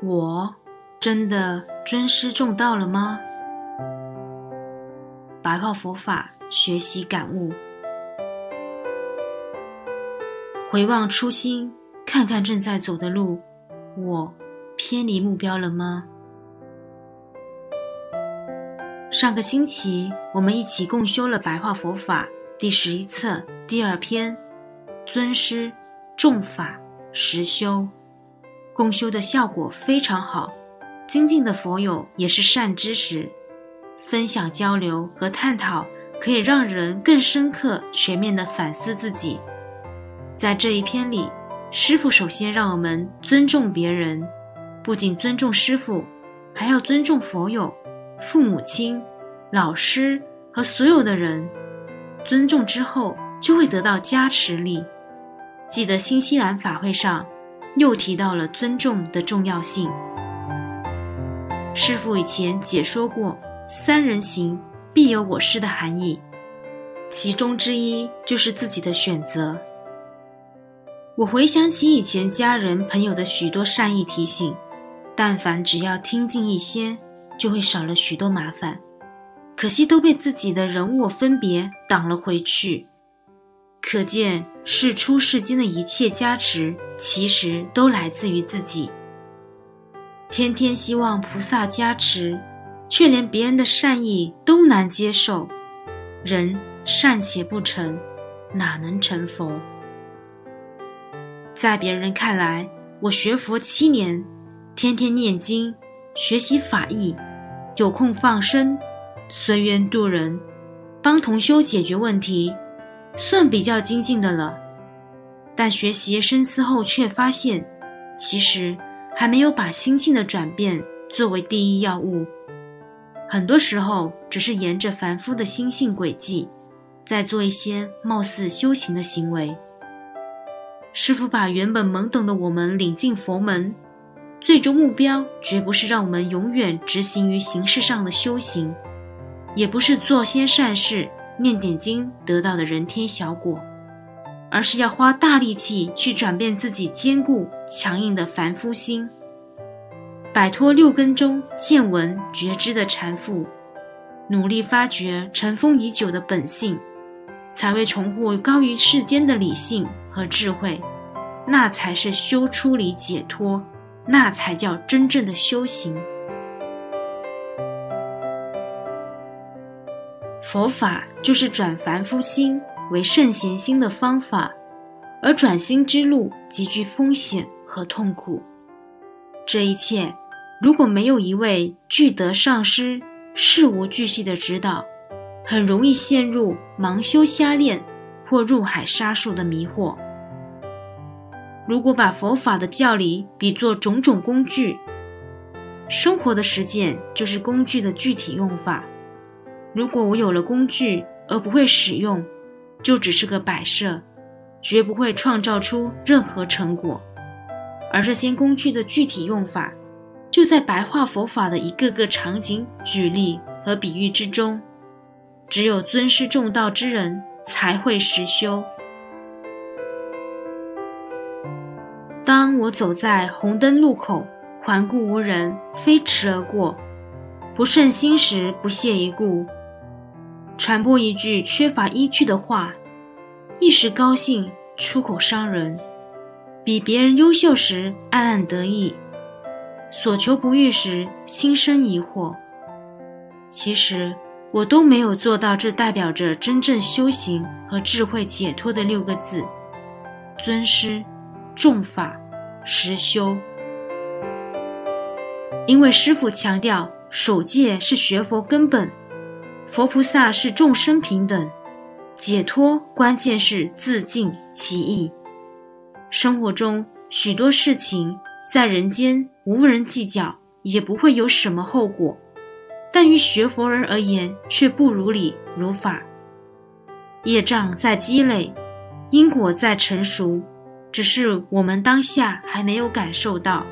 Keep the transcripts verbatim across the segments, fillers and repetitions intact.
我真的尊师重道了吗？白话佛法学习感悟，回望初心，看看正在走的路，我偏离目标了吗？上个星期我们一起共修了白话佛法第十一册第二篇，尊师重法实修，共修的效果非常好，精进的佛友也是善知识，分享交流和探讨可以让人更深刻全面地反思自己。在这一篇里，师父首先让我们尊重别人，不仅尊重师父，还要尊重佛友、父母亲、老师和所有的人。尊重之后就会得到加持力。记得新西兰法会上又提到了尊重的重要性。师父以前解说过三人行必有我师的含义，其中之一就是自己的选择。我回想起以前家人朋友的许多善意提醒，但凡只要听进一些，就会少了许多麻烦，可惜都被自己的人我分别挡了回去。可见世出世间的一切加持其实都来自于自己。天天希望菩萨加持，却连别人的善意都难接受，人善且不成，哪能成佛？在别人看来，我学佛七年，天天念经，学习法义，有空放生，随缘度人，帮同修解决问题，算比较精进的了。但学习深思后却发现，其实还没有把心性的转变作为第一要务。很多时候只是沿着凡夫的心性轨迹，在做一些貌似修行的行为。师父把原本懵懂的我们领进佛门，最终目标绝不是让我们永远执行于形式上的修行，也不是做些善事念点经得到的人天小果，而是要花大力气去转变自己坚固强硬的凡夫心，摆脱六根中见闻觉知的缠缚，努力发掘尘封已久的本性，才会重获高于世间的理性和智慧，那才是修出离解脱，那才叫真正的修行。佛法就是转凡夫心为圣贤心的方法，而转心之路极具风险和痛苦。这一切如果没有一位具德上师事无巨细的指导，很容易陷入盲修瞎练或入海杀术的迷惑。如果把佛法的教理比作种种工具，生活的实践就是工具的具体用法。如果我有了工具而不会使用，就只是个摆设，绝不会创造出任何成果。而这些工具的具体用法，就在白话佛法的一个个场景、举例和比喻之中。只有尊师重道之人才会实修。当我走在红灯路口，环顾无人，飞驰而过，不顺心时不屑一顾，传播一句缺乏依据的话，一时高兴出口伤人，比别人优秀时暗暗得意，所求不遇时心生疑惑。其实我都没有做到这代表着真正修行和智慧解脱的六个字：尊师重法实修。因为师父强调守戒是学佛根本，佛菩萨是众生平等，解脱关键是自尽其意。生活中许多事情在人间无人计较，也不会有什么后果，但于学佛人而言却不如理如法。业障在积累，因果在成熟，只是我们当下还没有感受到。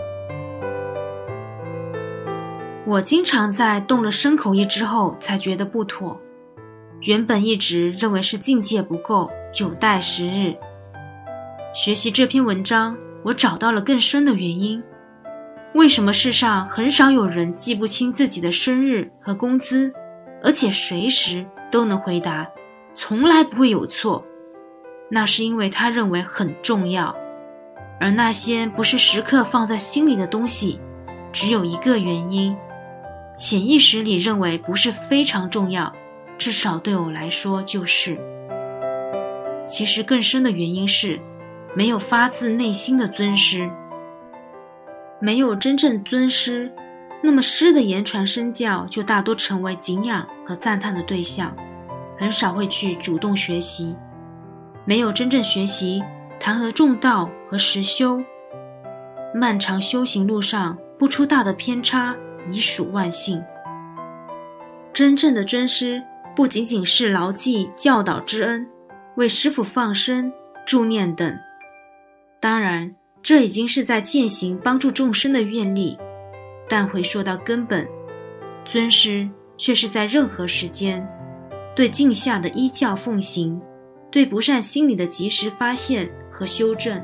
我经常在动了身口业之后才觉得不妥，原本一直认为是境界不够，有待时日。学习这篇文章，我找到了更深的原因。 为什么世上很少有人记不清自己的生日和工资，而且随时都能回答，从来不会有错？那是因为他认为很重要。而那些不是时刻放在心里的东西，只有一个原因，潜意识里认为不是非常重要，至少对我来说就是。其实更深的原因是，没有发自内心的尊师。没有真正尊师，那么师的言传身教就大多成为敬仰和赞叹的对象，很少会去主动学习。没有真正学习，谈何重道和实修？漫长修行路上不出大的偏差，已属万幸。真正的尊师不仅仅是牢记教导之恩，为师父放生、助念等，当然这已经是在践行帮助众生的愿力，但回溯到根本，尊师却是在任何时间对镜下的依教奉行，对不善心理的及时发现和修正。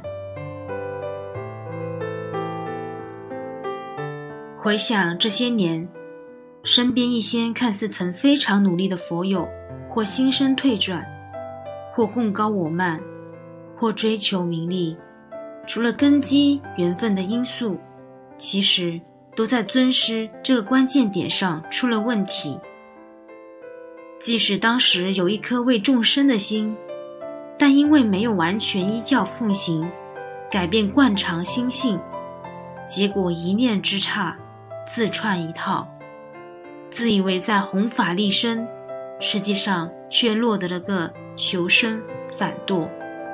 回想这些年，身边一些看似曾非常努力的佛友，或心生退转，或贡高我慢，或追求名利，除了根基缘分的因素，其实都在尊师这个关键点上出了问题。即使当时有一颗为众生的心，但因为没有完全依教奉行，改变惯常心性，结果一念之差，自串一套，自以为在弘法利生，实际上却落得了个求生反堕。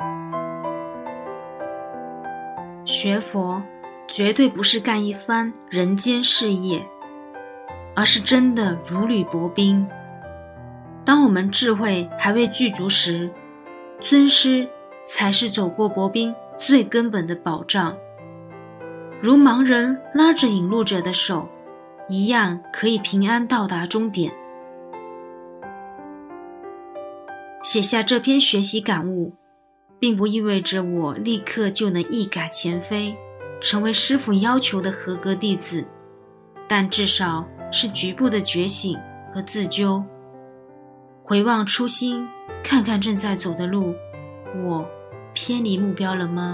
学佛绝对不是干一番人间事业，而是真的如履薄冰。当我们智慧还未具足时，尊师才是走过薄冰最根本的保障。如盲人拉着引路者的手，一样可以平安到达终点。写下这篇学习感悟，并不意味着我立刻就能一改前非，成为师父要求的合格弟子，但至少是局部的觉醒和自纠。回望初心，看看正在走的路，我偏离目标了吗？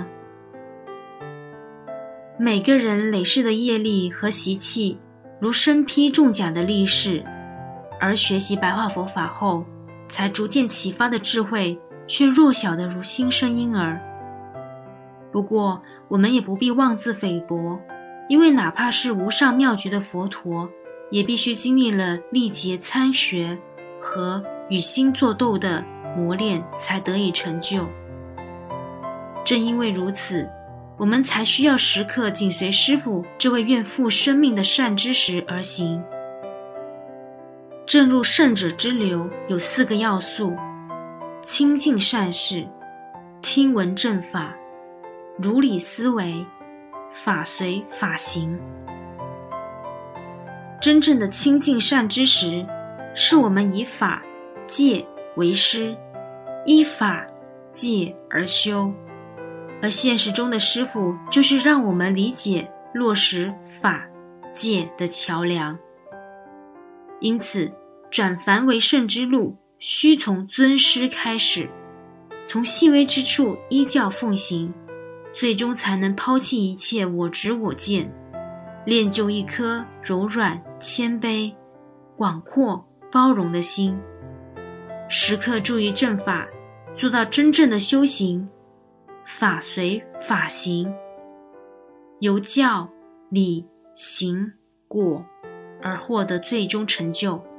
每个人累世的业力和习气，如身披重甲的力士，而学习白话佛法后，才逐渐启发的智慧，却弱小的如新生婴儿。不过，我们也不必妄自菲薄，因为哪怕是无上妙觉的佛陀，也必须经历了历劫参学和与心作斗的磨练，才得以成就。正因为如此，我们才需要时刻紧随师父这位愿付生命的善知识而行。正入圣者之流有四个要素：亲近善事，听闻正法，如理思维，法随法行。真正的亲近善知识，是我们以法戒为师，依法戒而修，而现实中的师父就是让我们理解落实法戒的桥梁。因此，转凡为圣之路，须从尊师开始，从细微之处依教奉行，最终才能抛弃一切我执我见，练就一颗柔软、谦卑、广阔、包容的心，时刻注意正法，做到真正的修行，法随法行，由教、理、行、果而获得最终成就。